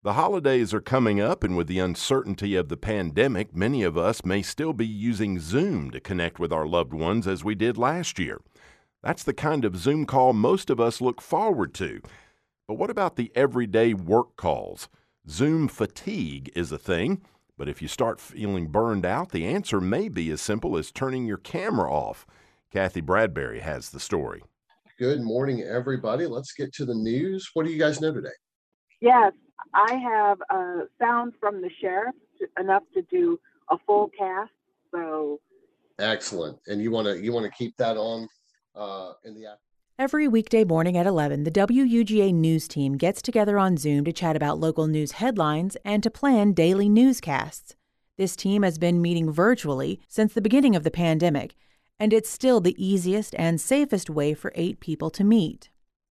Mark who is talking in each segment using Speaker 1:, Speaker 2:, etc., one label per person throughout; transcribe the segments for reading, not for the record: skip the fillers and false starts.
Speaker 1: The holidays are coming up, and with the uncertainty of the pandemic, many of us may still be using Zoom to connect with our loved ones as we did last year. That's the kind of Zoom call most of us look forward to. But what about the everyday work calls? Zoom fatigue is a thing, but if you start feeling burned out, the answer may be as simple as turning your camera off. Kathy Bradbury has the story.
Speaker 2: Good morning, everybody. Let's get to the news. What do you guys know today?
Speaker 3: Yes, I have sound from the sheriff enough to do a full cast. So
Speaker 2: excellent. And you want to keep that on in the afternoon?
Speaker 4: Every weekday morning at 11, the WUGA news team gets together on Zoom to chat about local news headlines and to plan daily newscasts. This team has been meeting virtually since the beginning of the pandemic, and it's still the easiest and safest way for 8 people to meet.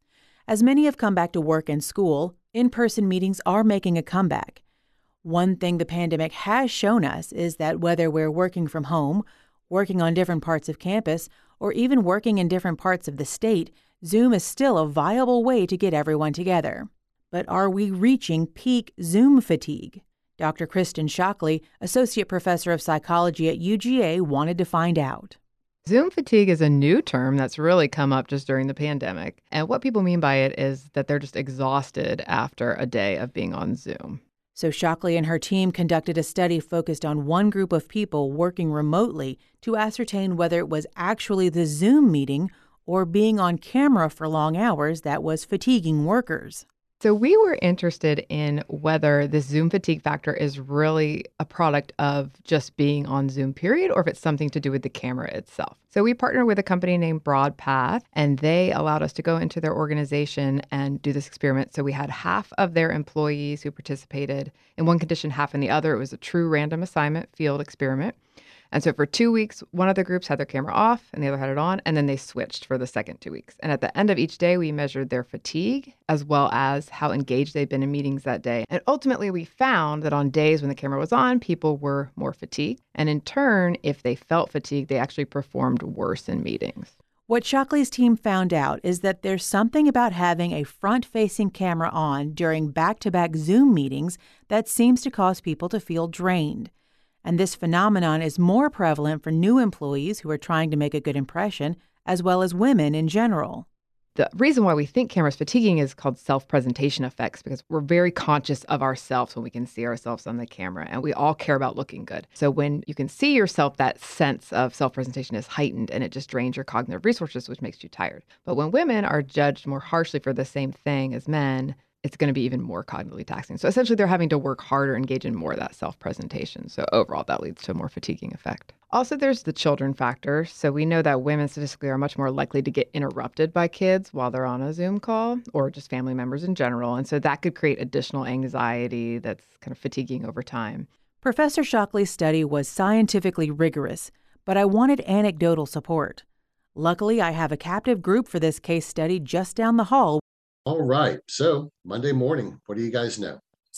Speaker 4: As many have come back to work and school, in-person meetings are making a comeback. One thing the pandemic has shown us is that whether we're working from home, working on different parts of campus, or even working in different parts of the state, Zoom is still a viable way to get everyone together. But are we reaching peak Zoom fatigue? Dr. Kristen Shockley, Associate Professor of Psychology at UGA, wanted to find out.
Speaker 5: Zoom fatigue is a new term that's really come up just during the pandemic. And what people mean by it is that they're just exhausted after a day of being on Zoom.
Speaker 4: So Shockley and her team conducted a study focused on one group of people working remotely to ascertain whether it was actually the Zoom meeting or being on camera for long hours that was fatiguing workers.
Speaker 5: So we were interested in whether this Zoom fatigue factor is really a product of just being on Zoom, period, or if it's something to do with the camera itself. So we partnered with a company named Broadpath, and they allowed us to go into their organization and do this experiment. So we had half of their employees who participated in one condition, half in the other. It was a true random assignment field experiment. And so for 2 weeks, one of the groups had their camera off and the other had it on, and then they switched for the second 2 weeks. And at the end of each day, we measured their fatigue as well as how engaged they'd been in meetings that day. And ultimately, we found that on days when the camera was on, people were more fatigued. And in turn, if they felt fatigued, they actually performed worse in meetings.
Speaker 4: What Shockley's team found out is that there's something about having a front-facing camera on during back-to-back Zoom meetings that seems to cause people to feel drained. And this phenomenon is more prevalent for new employees who are trying to make a good impression, as well as women in general.
Speaker 5: The reason why we think cameras fatiguing is called self-presentation effects, because we're very conscious of ourselves when we can see ourselves on the camera, and we all care about looking good. So when you can see yourself, that sense of self-presentation is heightened, and it just drains your cognitive resources, which makes you tired. But when women are judged more harshly for the same thing as men, it's going to be even more cognitively taxing. So essentially, they're having to work harder, engage in more of that self-presentation. So overall, that leads to a more fatiguing effect. Also, there's the children factor. So we know that women statistically are much more likely to get interrupted by kids while they're on a Zoom call, or just family members in general. And so that could create additional anxiety that's kind of fatiguing over time.
Speaker 4: Professor Shockley's study was scientifically rigorous, but I wanted anecdotal support. Luckily, I have a captive group for this case study just down the hall.
Speaker 2: All right. So Monday morning, what do you guys know?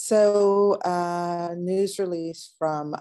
Speaker 6: So news release from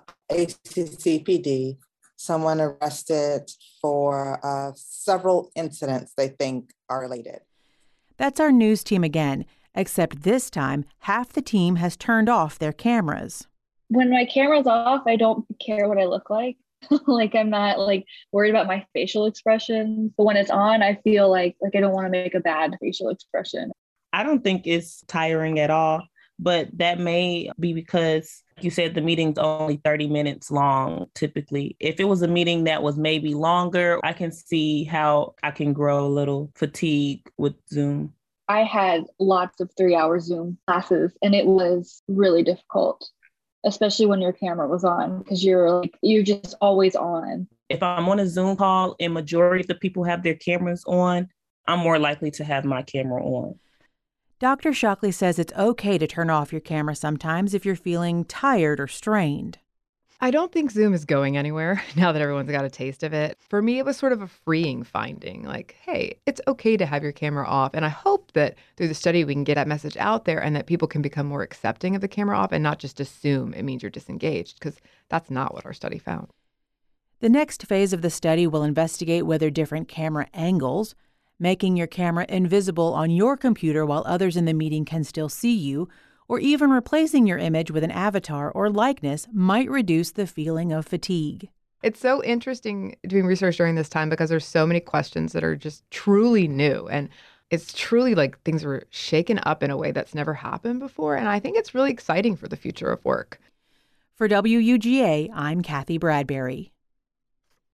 Speaker 6: ACCPD, someone arrested for several incidents they think are related.
Speaker 4: That's our news team again, except this time, half the team has turned off their cameras.
Speaker 7: When my camera's off, I don't care what I look like. Like I'm not worried about my facial expressions. But when it's on, I feel like I don't want to make a bad facial expression.
Speaker 8: I don't think it's tiring at all, but that may be because you said the meeting's only 30 minutes long, typically. If it was a meeting that was maybe longer, I can see how I can grow a little fatigue with Zoom.
Speaker 7: I had lots of 3-hour Zoom classes, and it was really difficult, especially when your camera was on, because you're just always on.
Speaker 8: If I'm on a Zoom call and majority of the people have their cameras on, I'm more likely to have my camera on.
Speaker 4: Dr. Shockley says it's okay to turn off your camera sometimes if you're feeling tired or strained.
Speaker 5: I don't think Zoom is going anywhere now that everyone's got a taste of it. For me, it was sort of a freeing finding. Hey, it's okay to have your camera off. And I hope that through the study, we can get that message out there and that people can become more accepting of the camera off and not just assume it means you're disengaged, because that's not what our study found.
Speaker 4: The next phase of the study will investigate whether different camera angles, making your camera invisible on your computer while others in the meeting can still see you, or even replacing your image with an avatar or likeness might reduce the feeling of fatigue.
Speaker 5: It's so interesting doing research during this time because there's so many questions that are just truly new. And it's truly like things were shaken up in a way that's never happened before. And I think it's really exciting for the future of work.
Speaker 4: For WUGA, I'm Kathy Bradbury.